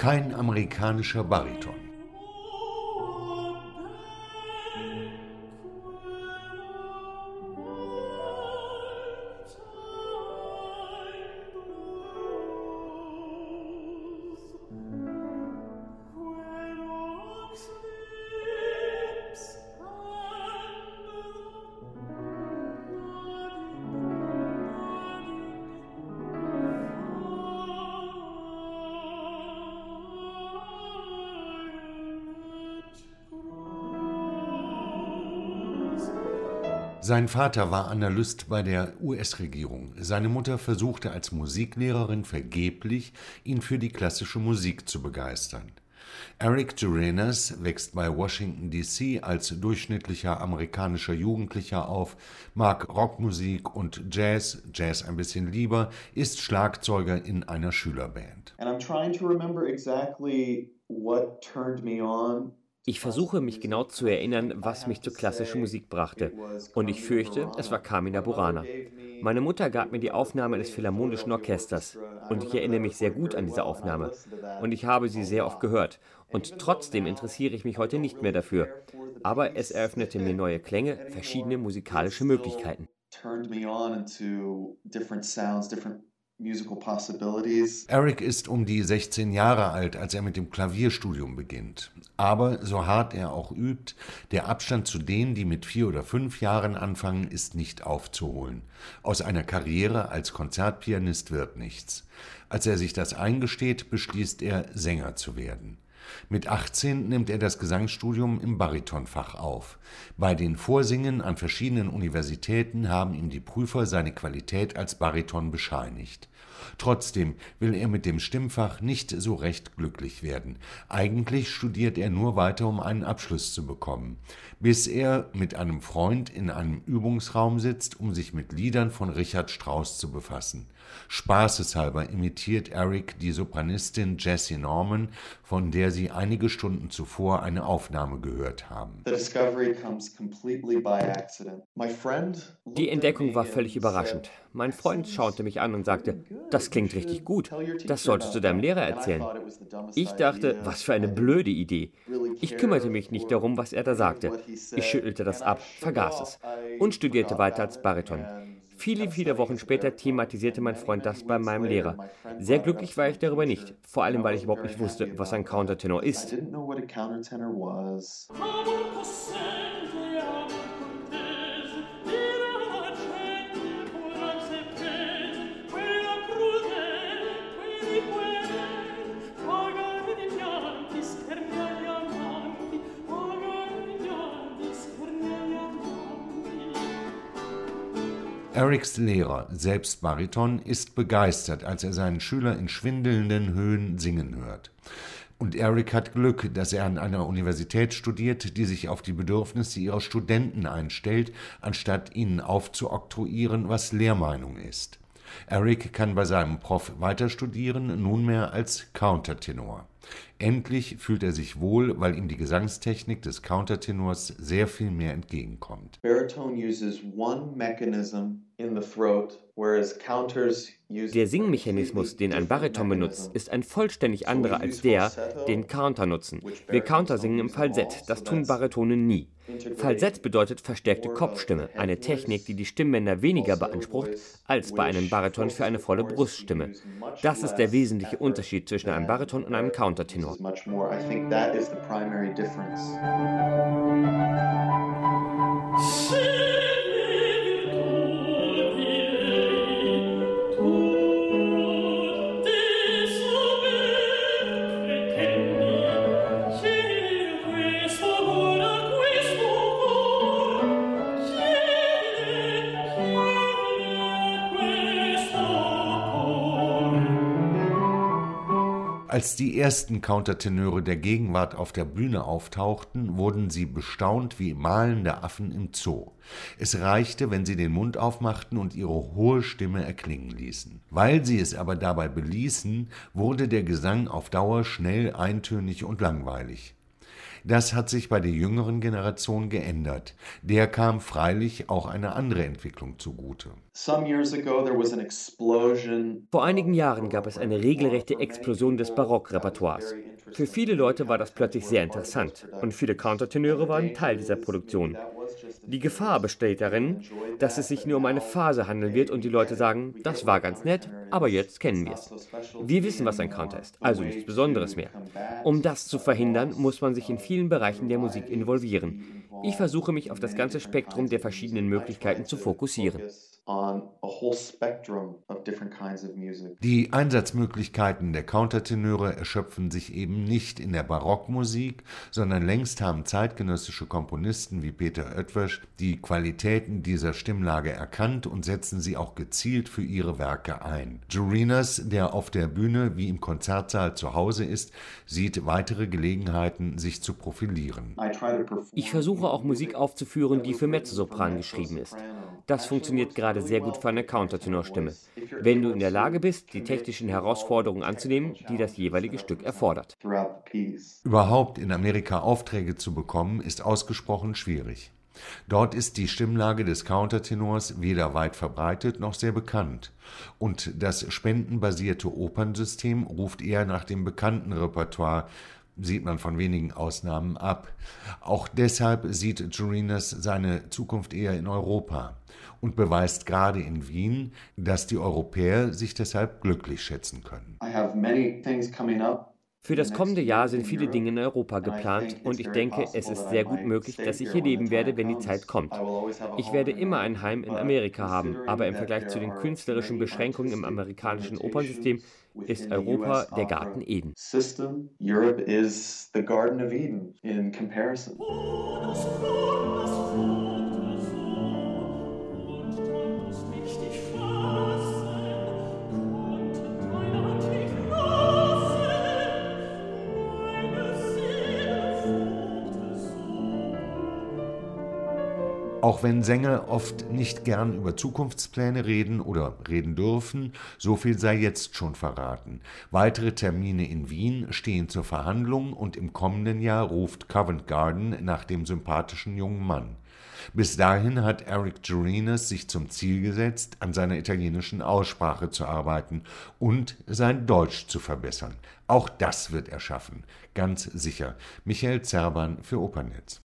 Kein amerikanischer Bariton. Sein Vater war Analyst bei der US-Regierung. Seine Mutter versuchte als Musiklehrerin vergeblich, ihn für die klassische Musik zu begeistern. Eric Duranes wächst bei Washington, D.C. als durchschnittlicher amerikanischer Jugendlicher auf, mag Rockmusik und Jazz ein bisschen lieber, ist Schlagzeuger in einer Schülerband. And I'm trying to remember exactly what turned me on. Ich versuche mich genau zu erinnern, was mich zur klassischen Musik brachte. Und ich fürchte, es war Carmina Burana. Meine Mutter gab mir die Aufnahme des Philharmonischen Orchesters. Und ich erinnere mich sehr gut an diese Aufnahme. Und ich habe sie sehr oft gehört. Und trotzdem interessiere ich mich heute nicht mehr dafür. Aber es eröffnete mir neue Klänge, verschiedene musikalische Möglichkeiten. Eric ist um die 16 Jahre alt, als er mit dem Klavierstudium beginnt. Aber, so hart er auch übt, der Abstand zu denen, die mit 4 oder 5 Jahren anfangen, ist nicht aufzuholen. Aus einer Karriere als Konzertpianist wird nichts. Als er sich das eingesteht, beschließt er, Sänger zu werden. Mit 18 nimmt er das Gesangsstudium im Baritonfach auf. Bei den Vorsingen an verschiedenen Universitäten haben ihm die Prüfer seine Qualität als Bariton bescheinigt. Trotzdem will er mit dem Stimmfach nicht so recht glücklich werden. Eigentlich studiert er nur weiter, um einen Abschluss zu bekommen, bis er mit einem Freund in einem Übungsraum sitzt, um sich mit Liedern von Richard Strauss zu befassen. Spaßeshalber imitiert Eric die Sopranistin Jessie Norman, von der sie einige Stunden zuvor eine Aufnahme gehört haben. Die Entdeckung war völlig überraschend. Mein Freund schaute mich an und sagte, das klingt richtig gut, das solltest du deinem Lehrer erzählen. Ich dachte, was für eine blöde Idee. Ich kümmerte mich nicht darum, was er da sagte. Ich schüttelte das ab, vergaß es und studierte weiter als Bariton. Viele Wochen später thematisierte mein Freund das bei meinem Lehrer. Sehr glücklich war ich darüber nicht, vor allem weil ich überhaupt nicht wusste, was ein Countertenor ist. Erics Lehrer, selbst Bariton, ist begeistert, als er seinen Schüler in schwindelnden Höhen singen hört. Und Eric hat Glück, dass er an einer Universität studiert, die sich auf die Bedürfnisse ihrer Studenten einstellt, anstatt ihnen aufzuoktroyieren, was Lehrmeinung ist. Eric kann bei seinem Prof weiter studieren, nunmehr als Countertenor. Endlich fühlt er sich wohl, weil ihm die Gesangstechnik des Countertenors sehr viel mehr entgegenkommt. Der Singmechanismus, den ein Bariton benutzt, ist ein vollständig anderer als der, den Counter nutzen. Wir Counter singen im Falsett, das tun Baritone nie. Falsett bedeutet verstärkte Kopfstimme, eine Technik, die die Stimmbänder weniger beansprucht als bei einem Bariton für eine volle Bruststimme. Das ist der wesentliche Unterschied zwischen einem Bariton und einem Countertenor. Als die ersten Countertenöre der Gegenwart auf der Bühne auftauchten, wurden sie bestaunt wie mahlende Affen im Zoo. Es reichte, wenn sie den Mund aufmachten und ihre hohe Stimme erklingen ließen. Weil sie es aber dabei beließen, wurde der Gesang auf Dauer schnell eintönig und langweilig. Das hat sich bei der jüngeren Generation geändert. Der kam freilich auch eine andere Entwicklung zugute. Vor einigen Jahren gab es eine regelrechte Explosion des Barockrepertoires. Für viele Leute war das plötzlich sehr interessant und viele Countertenöre waren Teil dieser Produktion. Die Gefahr besteht darin, dass es sich nur um eine Phase handeln wird und die Leute sagen, das war ganz nett, aber jetzt kennen wir es. Wir wissen, was ein Counter ist, also nichts Besonderes mehr. Um das zu verhindern, muss man sich in vielen Bereichen der Musik involvieren. Ich versuche mich auf das ganze Spektrum der verschiedenen Möglichkeiten zu fokussieren. Die Einsatzmöglichkeiten der Countertenöre erschöpfen sich eben nicht in der Barockmusik, sondern längst haben zeitgenössische Komponisten wie Peter Oetwösch die Qualitäten dieser Stimmlage erkannt und setzen sie auch gezielt für ihre Werke ein. Joe Reynos, der auf der Bühne wie im Konzertsaal zu Hause ist, sieht weitere Gelegenheiten, sich zu profilieren. Ich versuche auch Musik aufzuführen, die für Mezzosopran geschrieben ist. Das funktioniert gerade sehr gut für eine Countertenorstimme, wenn du in der Lage bist, die technischen Herausforderungen anzunehmen, die das jeweilige Stück erfordert. Überhaupt in Amerika Aufträge zu bekommen, ist ausgesprochen schwierig. Dort ist die Stimmlage des Countertenors weder weit verbreitet noch sehr bekannt. Und das spendenbasierte Opernsystem ruft eher nach dem bekannten Repertoire, sieht man von wenigen Ausnahmen ab. Auch deshalb sieht Joe Reynos seine Zukunft eher in Europa und beweist gerade in Wien, dass die Europäer sich deshalb glücklich schätzen können. Für das kommende Jahr sind viele Dinge in Europa geplant und ich denke, es ist sehr gut möglich, dass ich hier leben werde, wenn die Zeit kommt. Ich werde immer ein Heim in Amerika haben, aber im Vergleich zu den künstlerischen Beschränkungen im amerikanischen Opernsystem ist Europa der Garten Eden. Europe is the Garden of Eden in comparison. Auch wenn Sänger oft nicht gern über Zukunftspläne reden oder reden dürfen, so viel sei jetzt schon verraten. Weitere Termine in Wien stehen zur Verhandlung und im kommenden Jahr ruft Covent Garden nach dem sympathischen jungen Mann. Bis dahin hat Eric Joe Reynos sich zum Ziel gesetzt, an seiner italienischen Aussprache zu arbeiten und sein Deutsch zu verbessern. Auch das wird er schaffen, ganz sicher. Michael Zerban für Opernnetz.